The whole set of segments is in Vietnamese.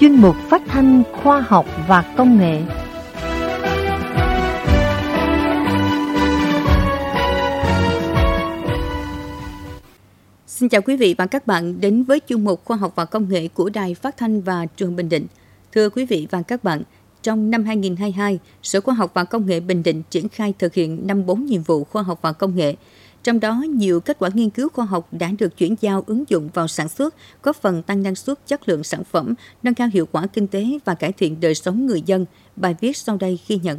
chuyên mục phát thanh khoa học và công nghệ. Xin chào quý vị và các bạn đến với chuyên mục khoa học và công nghệ của Đài Phát thanh và Truyền hình Bình Định. Thưa quý vị và các bạn, trong năm 2022, Sở Khoa học và Công nghệ Bình Định triển khai thực hiện 54 nhiệm vụ khoa học và công nghệ. Trong đó, nhiều kết quả nghiên cứu khoa học đã được chuyển giao ứng dụng vào sản xuất, góp phần tăng năng suất, chất lượng sản phẩm, nâng cao hiệu quả kinh tế và cải thiện đời sống người dân. Bài viết sau đây ghi nhận.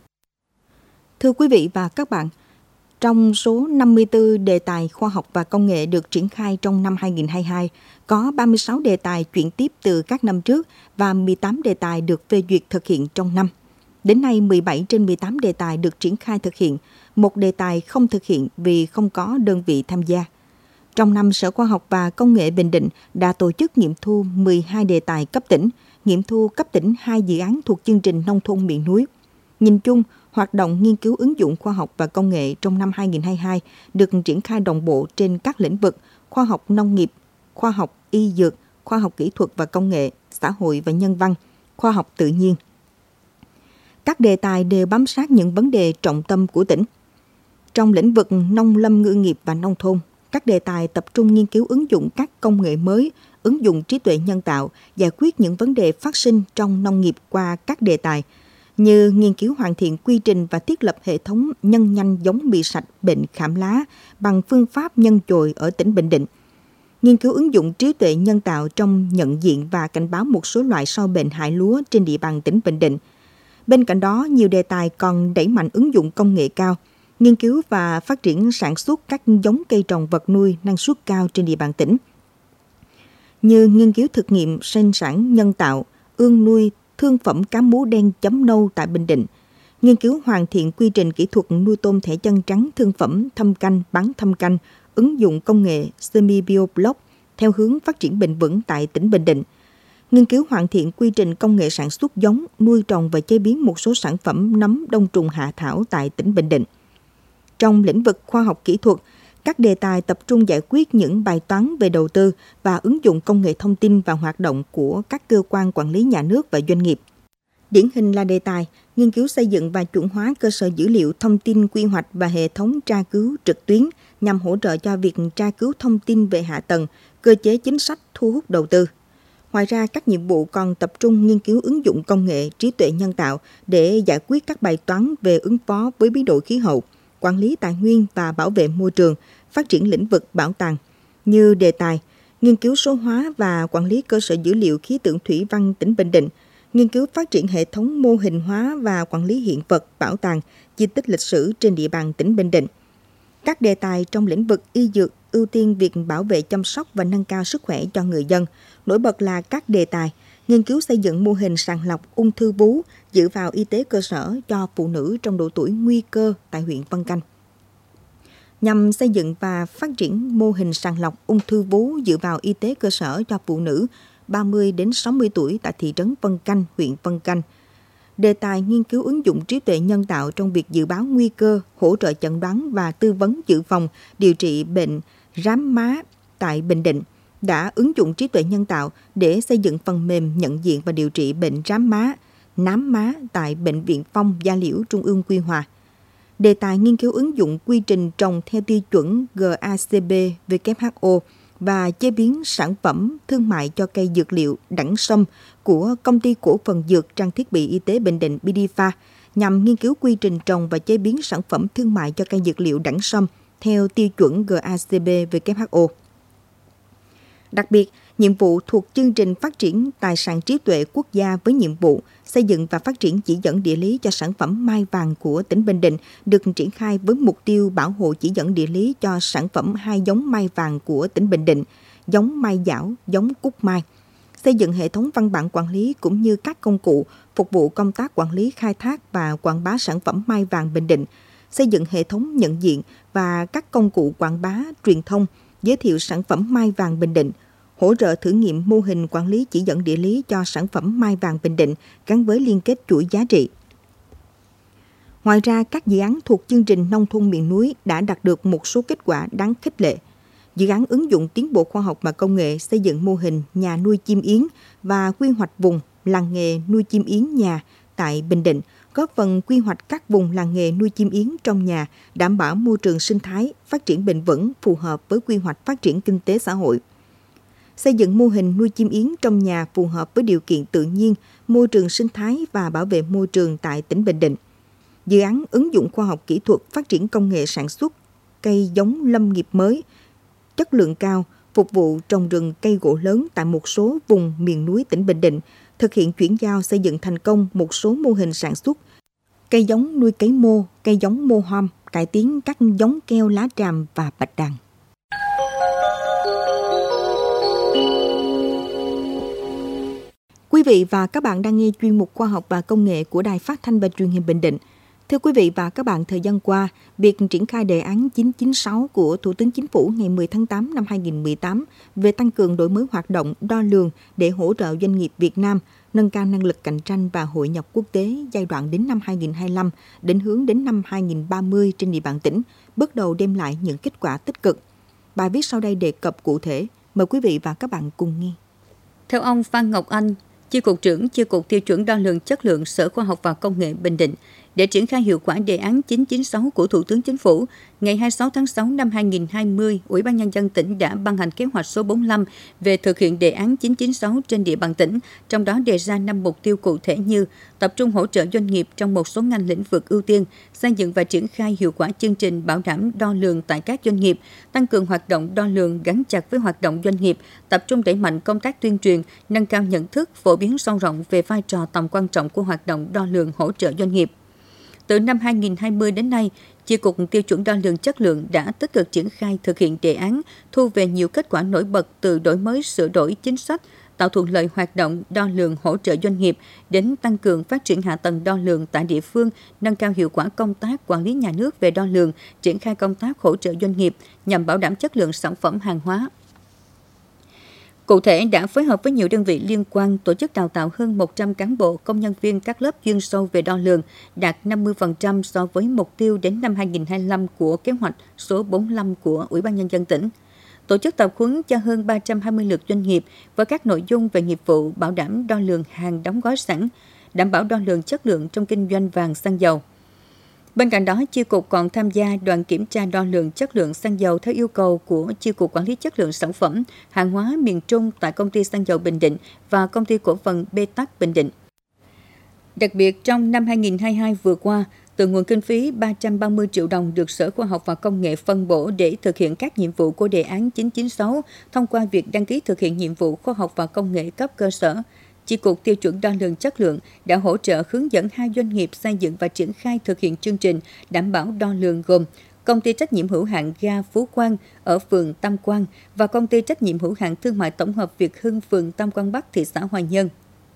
Thưa quý vị và các bạn, trong số 54 đề tài khoa học và công nghệ được triển khai trong năm 2022, có 36 đề tài chuyển tiếp từ các năm trước và 18 đề tài được phê duyệt thực hiện trong năm. Đến nay, 17 trên 18 đề tài được triển khai thực hiện, một đề tài không thực hiện vì không có đơn vị tham gia. Trong năm, Sở Khoa học và Công nghệ Bình Định đã tổ chức nghiệm thu 12 đề tài cấp tỉnh, nghiệm thu cấp tỉnh 2 dự án thuộc chương trình nông thôn miền núi. Nhìn chung, hoạt động nghiên cứu ứng dụng khoa học và công nghệ trong năm 2022 được triển khai đồng bộ trên các lĩnh vực khoa học nông nghiệp, khoa học y dược, khoa học kỹ thuật và công nghệ, xã hội và nhân văn, khoa học tự nhiên. Các đề tài đều bám sát những vấn đề trọng tâm của tỉnh. Trong lĩnh vực nông lâm ngư nghiệp và nông thôn, các đề tài tập trung nghiên cứu ứng dụng các công nghệ mới, ứng dụng trí tuệ nhân tạo, giải quyết những vấn đề phát sinh trong nông nghiệp qua các đề tài, như nghiên cứu hoàn thiện quy trình và thiết lập hệ thống nhân nhanh giống bị sạch bệnh khảm lá bằng phương pháp nhân chồi ở tỉnh Bình Định, nghiên cứu ứng dụng trí tuệ nhân tạo trong nhận diện và cảnh báo một số loại sâu bệnh hại lúa trên địa bàn tỉnh Bình Định. Bên cạnh đó, nhiều đề tài còn đẩy mạnh ứng dụng công nghệ cao, nghiên cứu và phát triển sản xuất các giống cây trồng vật nuôi năng suất cao trên địa bàn tỉnh, như nghiên cứu thực nghiệm sinh sản nhân tạo, ương nuôi thương phẩm cá mú đen chấm nâu tại Bình Định, nghiên cứu hoàn thiện quy trình kỹ thuật nuôi tôm thẻ chân trắng thương phẩm thâm canh, bán thâm canh, ứng dụng công nghệ semi-bioblock theo hướng phát triển bền vững tại tỉnh Bình Định, nghiên cứu hoàn thiện quy trình công nghệ sản xuất giống, nuôi trồng và chế biến một số sản phẩm nấm đông trùng hạ thảo tại tỉnh Bình Định. Trong lĩnh vực khoa học kỹ thuật, các đề tài tập trung giải quyết những bài toán về đầu tư và ứng dụng công nghệ thông tin vào hoạt động của các cơ quan quản lý nhà nước và doanh nghiệp. Điển hình là đề tài nghiên cứu xây dựng và chuẩn hóa cơ sở dữ liệu thông tin quy hoạch và hệ thống tra cứu trực tuyến nhằm hỗ trợ cho việc tra cứu thông tin về hạ tầng, cơ chế chính sách thu hút đầu tư. Ngoài ra, các nhiệm vụ còn tập trung nghiên cứu ứng dụng công nghệ, trí tuệ nhân tạo để giải quyết các bài toán về ứng phó với biến đổi khí hậu, quản lý tài nguyên và bảo vệ môi trường, phát triển lĩnh vực bảo tàng, như đề tài nghiên cứu số hóa và quản lý cơ sở dữ liệu khí tượng thủy văn tỉnh Bình Định, nghiên cứu phát triển hệ thống mô hình hóa và quản lý hiện vật, bảo tàng, di tích lịch sử trên địa bàn tỉnh Bình Định. Các đề tài trong lĩnh vực y dược ưu tiên việc bảo vệ chăm sóc và nâng cao sức khỏe cho người dân. Nổi bật là các đề tài nghiên cứu xây dựng mô hình sàng lọc ung thư vú dựa vào y tế cơ sở cho phụ nữ trong độ tuổi nguy cơ tại huyện Vân Canh. Nhằm xây dựng và phát triển mô hình sàng lọc ung thư vú dựa vào y tế cơ sở cho phụ nữ 30 đến 60 tuổi tại thị trấn Vân Canh, huyện Vân Canh. Đề tài nghiên cứu ứng dụng trí tuệ nhân tạo trong việc dự báo nguy cơ, hỗ trợ chẩn đoán và tư vấn dự phòng, điều trị bệnh rám má tại Bình Định đã ứng dụng trí tuệ nhân tạo để xây dựng phần mềm nhận diện và điều trị bệnh rám má, nám má tại Bệnh viện Phong Gia Liễu Trung ương Quy Hòa. Đề tài nghiên cứu ứng dụng quy trình trồng theo tiêu chuẩn GACP WHO và chế biến sản phẩm thương mại cho cây dược liệu đẳng sâm của Công ty Cổ phần Dược Trang thiết bị Y tế Bình Định Bidifa nhằm nghiên cứu quy trình trồng và chế biến sản phẩm thương mại cho cây dược liệu đẳng sâm theo tiêu chuẩn GACP WHO. Đặc biệt, nhiệm vụ thuộc chương trình phát triển tài sản trí tuệ quốc gia với nhiệm vụ xây dựng và phát triển chỉ dẫn địa lý cho sản phẩm mai vàng của tỉnh Bình Định được triển khai với mục tiêu bảo hộ chỉ dẫn địa lý cho sản phẩm 2 giống mai vàng của tỉnh Bình Định, giống mai dảo, giống cúc mai, xây dựng hệ thống văn bản quản lý cũng như các công cụ phục vụ công tác quản lý khai thác và quảng bá sản phẩm mai vàng Bình Định, xây dựng hệ thống nhận diện và các công cụ quảng bá truyền thông, giới thiệu sản phẩm mai vàng Bình Định, hỗ trợ thử nghiệm mô hình quản lý chỉ dẫn địa lý cho sản phẩm mai vàng Bình Định gắn với liên kết chuỗi giá trị. Ngoài ra, các dự án thuộc chương trình nông thôn miền núi đã đạt được một số kết quả đáng khích lệ. Dự án ứng dụng tiến bộ khoa học và công nghệ xây dựng mô hình nhà nuôi chim yến và quy hoạch vùng làng nghề nuôi chim yến nhà tại Bình Định, góp phần quy hoạch các vùng làng nghề nuôi chim yến trong nhà, đảm bảo môi trường sinh thái, phát triển bền vững phù hợp với quy hoạch phát triển kinh tế xã hội. Xây dựng mô hình nuôi chim yến trong nhà phù hợp với điều kiện tự nhiên, môi trường sinh thái và bảo vệ môi trường tại tỉnh Bình Định. Dự án ứng dụng khoa học kỹ thuật phát triển công nghệ sản xuất cây giống lâm nghiệp mới, chất lượng cao, phục vụ trồng rừng cây gỗ lớn tại một số vùng miền núi tỉnh Bình Định, thực hiện chuyển giao xây dựng thành công một số mô hình sản xuất cây giống nuôi cấy mô, cây giống mô hom, cải tiến các giống keo lá tràm và bạch đàn. Quý vị và các bạn đang nghe chuyên mục Khoa học và Công nghệ của Đài Phát thanh và Truyền hình Bình Định. Thưa quý vị và các bạn, thời gian qua, việc triển khai đề án 996 của Thủ tướng Chính phủ ngày 10 tháng 8 năm 2018 về tăng cường đổi mới hoạt động đo lường để hỗ trợ doanh nghiệp Việt Nam nâng cao năng lực cạnh tranh và hội nhập quốc tế giai đoạn đến năm 2025, định hướng đến năm 2030 trên địa bàn tỉnh, bước đầu đem lại những kết quả tích cực. Bài viết sau đây đề cập cụ thể. Mời quý vị và các bạn cùng nghe. Theo ông Phan Ngọc Anh, Chi cục trưởng Chi cục Tiêu chuẩn Đo lường Chất lượng Sở Khoa học và Công nghệ Bình Định, để triển khai hiệu quả đề án 996 của Thủ tướng Chính phủ, ngày 26 tháng 6 năm 2020, Ủy ban Nhân dân tỉnh đã ban hành kế hoạch số 45 về thực hiện đề án 996 trên địa bàn tỉnh, trong đó đề ra 5 mục tiêu cụ thể như tập trung hỗ trợ doanh nghiệp trong một số ngành lĩnh vực ưu tiên, xây dựng và triển khai hiệu quả chương trình bảo đảm đo lường tại các doanh nghiệp, tăng cường hoạt động đo lường gắn chặt với hoạt động doanh nghiệp, tập trung đẩy mạnh công tác tuyên truyền, nâng cao nhận thức, phổ biến sâu rộng về vai trò tầm quan trọng của hoạt động đo lường hỗ trợ doanh nghiệp. Từ năm 2020 đến nay, Chi cục Tiêu chuẩn Đo lường Chất lượng đã tích cực triển khai thực hiện đề án, thu về nhiều kết quả nổi bật từ đổi mới sửa đổi chính sách, tạo thuận lợi hoạt động đo lường hỗ trợ doanh nghiệp, đến tăng cường phát triển hạ tầng đo lường tại địa phương, nâng cao hiệu quả công tác quản lý nhà nước về đo lường, triển khai công tác hỗ trợ doanh nghiệp nhằm bảo đảm chất lượng sản phẩm hàng hóa. Cụ thể, đã phối hợp với nhiều đơn vị liên quan tổ chức đào tạo hơn 100 cán bộ, công nhân viên các lớp chuyên sâu về đo lường, đạt 50% so với mục tiêu đến năm 2025 của kế hoạch số 45 của Ủy ban Nhân dân tỉnh. Tổ chức tập huấn cho hơn 320 lượt doanh nghiệp với các nội dung về nghiệp vụ bảo đảm đo lường hàng đóng gói sẵn, đảm bảo đo lường chất lượng trong kinh doanh vàng xăng dầu. Bên cạnh đó, Chi cục còn tham gia đoàn kiểm tra đo lường chất lượng xăng dầu theo yêu cầu của Chi cục Quản lý Chất lượng Sản phẩm, hàng hóa miền Trung tại Công ty Xăng dầu Bình Định và Công ty Cổ phần Betac Bình Định. Đặc biệt, trong năm 2022 vừa qua, từ nguồn kinh phí 330 triệu đồng được Sở Khoa học và Công nghệ phân bổ để thực hiện các nhiệm vụ của đề án 996 thông qua việc đăng ký thực hiện nhiệm vụ khoa học và công nghệ cấp cơ sở. Chi cục Tiêu chuẩn Đo lường Chất lượng đã hỗ trợ hướng dẫn 2 doanh nghiệp xây dựng và triển khai thực hiện chương trình đảm bảo đo lường gồm Công ty trách nhiệm hữu hạn ga Phú Quang ở phường Tam Quan và Công ty trách nhiệm hữu hạn thương mại tổng hợp Việt Hưng phường Tam Quan Bắc, thị xã Hoài Nhơn.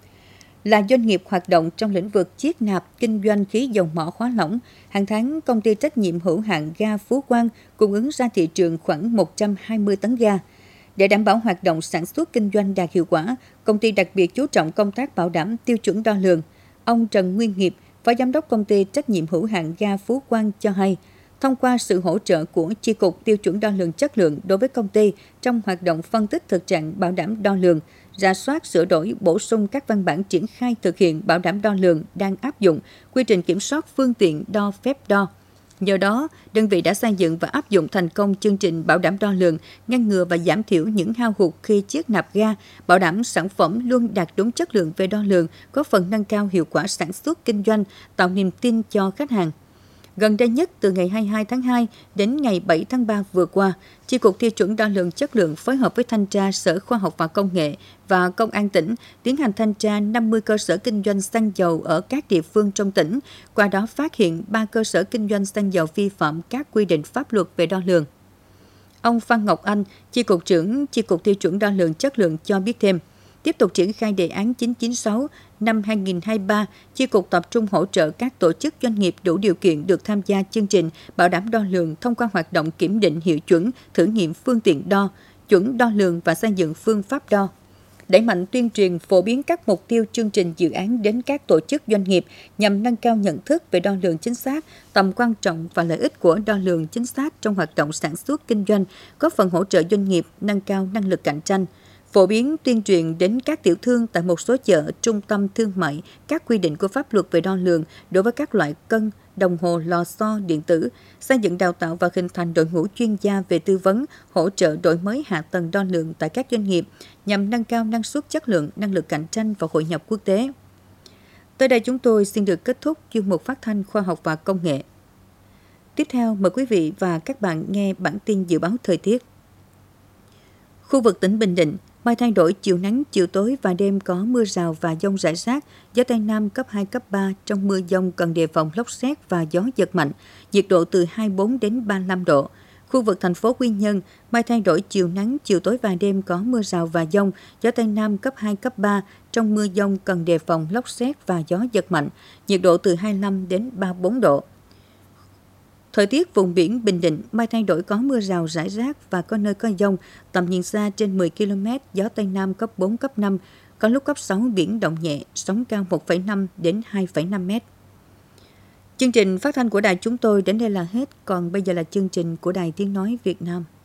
Là doanh nghiệp hoạt động trong lĩnh vực chiết nạp, kinh doanh khí dầu mỏ hóa lỏng, hàng tháng Công ty trách nhiệm hữu hạn ga Phú Quang cung ứng ra thị trường khoảng 120 tấn ga. Để đảm bảo hoạt động sản xuất kinh doanh đạt hiệu quả, công ty đặc biệt chú trọng công tác bảo đảm tiêu chuẩn đo lường. Ông Trần Nguyên Hiệp, Phó Giám đốc Công ty trách nhiệm hữu hạn ga Phú Quang cho hay, thông qua sự hỗ trợ của Chi cục Tiêu chuẩn Đo lường Chất lượng đối với công ty trong hoạt động phân tích thực trạng bảo đảm đo lường, rà soát sửa đổi bổ sung các văn bản triển khai thực hiện bảo đảm đo lường đang áp dụng, quy trình kiểm soát phương tiện đo phép đo. Nhờ đó, đơn vị đã xây dựng và áp dụng thành công chương trình bảo đảm đo lường, ngăn ngừa và giảm thiểu những hao hụt khi chiết nạp ga, bảo đảm sản phẩm luôn đạt đúng chất lượng về đo lường, góp phần nâng cao hiệu quả sản xuất kinh doanh, tạo niềm tin cho khách hàng. Gần đây nhất, từ ngày 22 tháng 2 đến ngày 7 tháng 3 vừa qua, Chi cục Tiêu chuẩn Đo lường Chất lượng phối hợp với Thanh tra Sở Khoa học và Công nghệ và Công an tỉnh tiến hành thanh tra 50 cơ sở kinh doanh xăng dầu ở các địa phương trong tỉnh, qua đó phát hiện 3 cơ sở kinh doanh xăng dầu vi phạm các quy định pháp luật về đo lường. Ông Phan Ngọc Anh, Chi cục trưởng Chi cục Tiêu chuẩn Đo lường Chất lượng cho biết thêm, tiếp tục triển khai đề án 996 năm 2023, Chi cục tập trung hỗ trợ các tổ chức doanh nghiệp đủ điều kiện được tham gia chương trình bảo đảm đo lường thông qua hoạt động kiểm định hiệu chuẩn, thử nghiệm phương tiện đo, chuẩn đo lường và xây dựng phương pháp đo. đẩy mạnh tuyên truyền phổ biến các mục tiêu chương trình dự án đến các tổ chức doanh nghiệp nhằm nâng cao nhận thức về đo lường chính xác, tầm quan trọng và lợi ích của đo lường chính xác trong hoạt động sản xuất kinh doanh, góp phần hỗ trợ doanh nghiệp nâng cao năng lực cạnh tranh. Phổ biến tuyên truyền đến các tiểu thương tại một số chợ, trung tâm thương mại các quy định của pháp luật về đo lường đối với các loại cân, đồng hồ, lò xo, điện tử, xây dựng đào tạo và hình thành đội ngũ chuyên gia về tư vấn, hỗ trợ đổi mới hạ tầng đo lường tại các doanh nghiệp nhằm nâng cao năng suất, chất lượng, năng lực cạnh tranh và hội nhập quốc tế. Tới đây chúng tôi xin được kết thúc chuyên mục phát thanh khoa học và công nghệ. Tiếp theo mời quý vị và các bạn nghe bản tin dự báo thời tiết. Khu vực tỉnh Bình Định, mây thay đổi, chiều nắng, chiều tối và đêm có mưa rào và dông rải rác, gió Tây Nam cấp 2, cấp 3, trong mưa dông cần đề phòng lốc sét và gió giật mạnh, nhiệt độ từ 24 đến 35 độ. Khu vực thành phố Quy Nhơn, mây thay đổi, chiều nắng, chiều tối và đêm có mưa rào và dông, gió Tây Nam cấp 2, cấp 3, trong mưa dông cần đề phòng lốc sét và gió giật mạnh, nhiệt độ từ 25 đến 34 độ. Thời tiết vùng biển Bình Định, mây thay đổi, có mưa rào rải rác và có nơi có dông, tầm nhìn xa trên 10 km, gió Tây Nam cấp 4, cấp 5, có lúc cấp 6, biển động nhẹ, sóng cao 1,5 đến 2,5 mét. Chương trình phát thanh của đài chúng tôi đến đây là hết, còn bây giờ là chương trình của Đài Tiếng Nói Việt Nam.